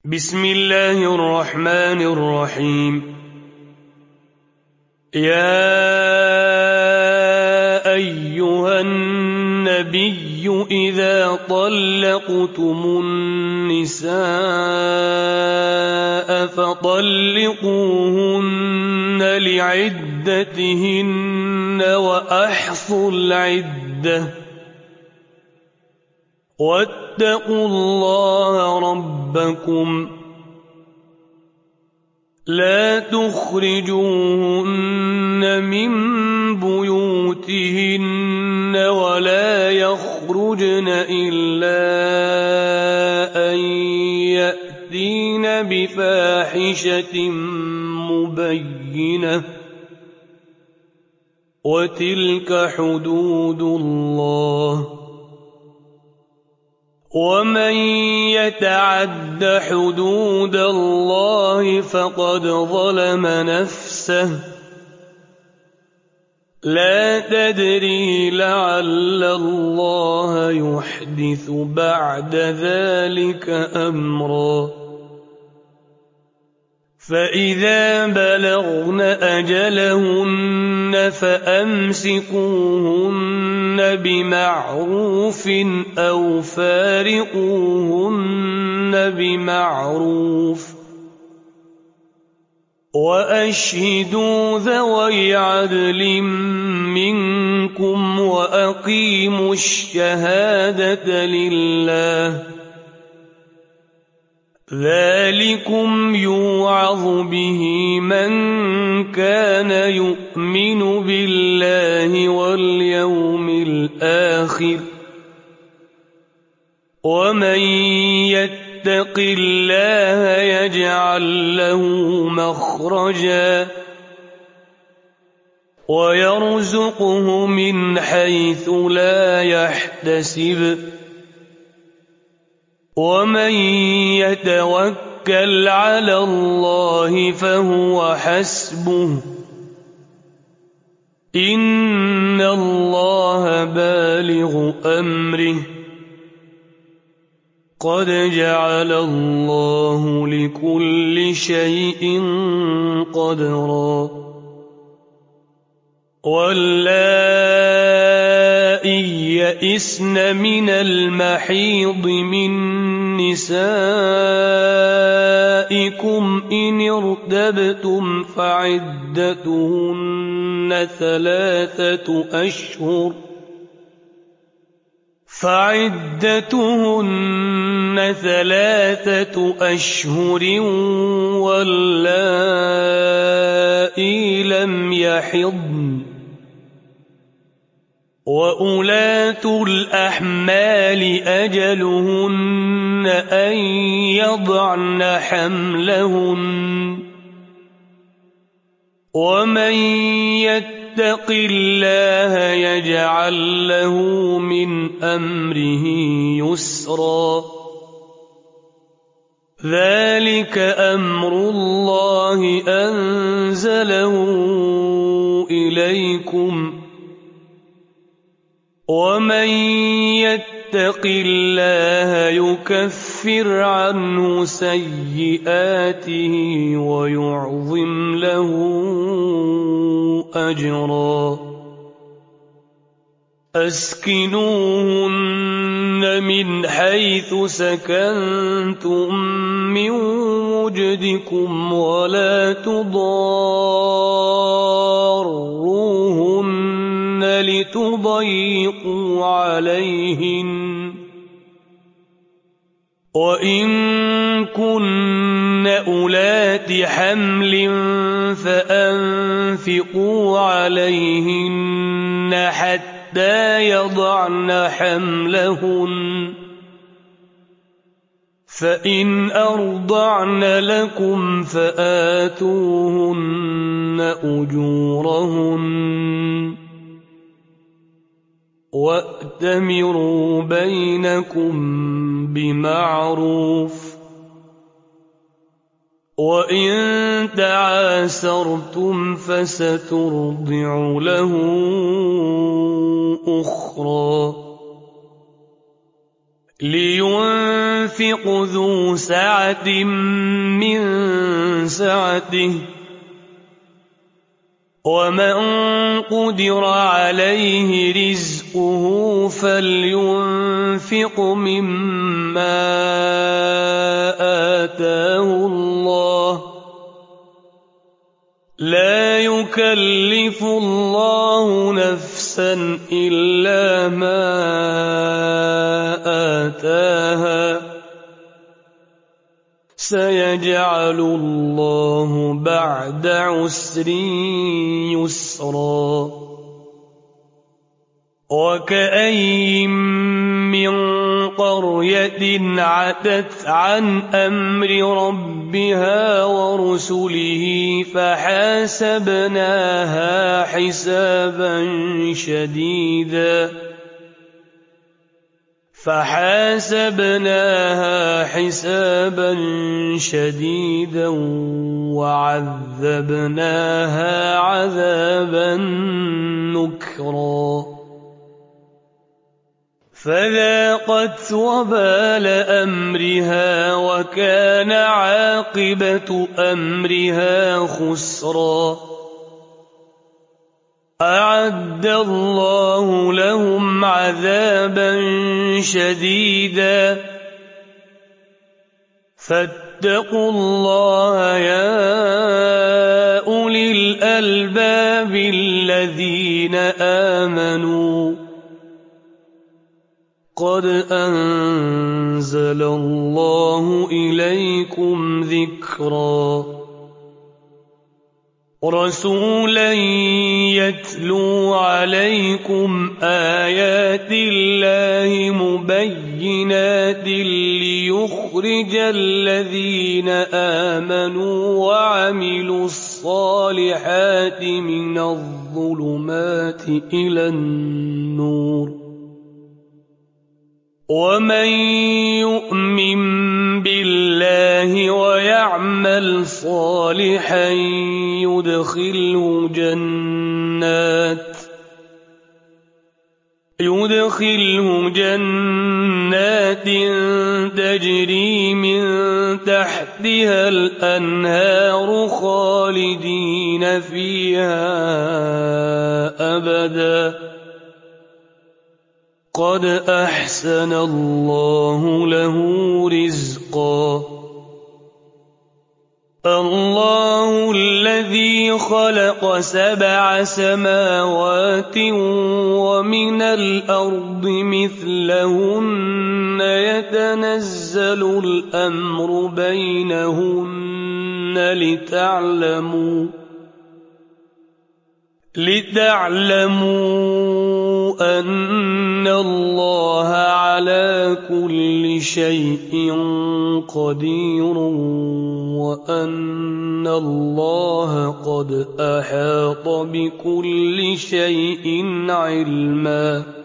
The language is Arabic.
بسم الله الرحمن الرحيم. يا أيها النبي إذا طلقتم النساء فطلقوهن لعدتهن وأحصوا العدة واتقوا الله ربكم لا تخرجوهن من بيوتهن ولا يخرجن إلا أن يأتين بفاحشة مبينة وتلك حدود الله ومن يتعد حدود الله فقد ظلم نفسه لا تدري لعل الله يحدث بعد ذلك أمرا فإذا بلغن أجلهن فأمسكوهن بمعروف أو فارقوهن بمعروف وأشهدوا ذوي عدل منكم وأقيموا الشهادة لله ذلكم يوعظ به من كان يؤمن بالله واليوم الآخر ومن يتق الله يجعل له مخرجا ويرزقه من حيث لا يحتسب ومن يتوكل على الله فهو حسبه إن الله بالغ أمره قد جعل الله لكل شيء قدرا واللائي يئسن من المحيض من نسائكم إن ارتبتم فعدتهن ثلاثة أشهر واللائي لم يحضن وأولاة الأحمال أجلهن أن يضعن حملهن ومن يتق الله يجعل له من أمره يسرا ذلك أمر الله أنزله إليكم ومن يتق الله يكفر عنه سيئاته ويعظم له أجرا أسكنوهن من حيث سكنتم من وجدكم ولا تضاروهن لتضيقوا عليهن وإن كن أولات حمل فأنفقوا عليهن حتى يضعن حملهن فإن أرضعن لكم فآتوهن أجورهن وأتمروا بينكم بمعروف وإن تعاسرتم فسترضع له أخرى لينفق ذو سعة من سعته ومن قدر عليه رزقه فلينفق مما آتاه الله لا يكلف الله نفسا إلا ما آتاها سيجعل الله بعد عسر يسرا وكأين من قرية عتت عن أمر ربها ورسله فحاسبناها حسابا شديدا وعذبناها عذابا نكرا فذاقت وبال أمرها وكان عاقبة أمرها خسرا أعد الله لهم عذابا شديدا فاتقوا الله يا أولي الألباب الذين آمنوا قد أنزل الله إليكم ذكرا رسولا يتلو عليكم آيات الله مبينات ليخرج الذين آمنوا وعملوا الصالحات من الظلمات إلى النور ومن يؤمن بالله ويعمل صالحا يدخله جنات تجري من تحتها الأنهار خالدين فيها أبدا قد أحسن الله له رزقا الله الذي خلق 7 سماوات ومن الأرض مثلهن يتنزل الأمر بينهن لتعلموا أن الله على كل شيء قدير وأن الله قد أحاط بكل شيء علما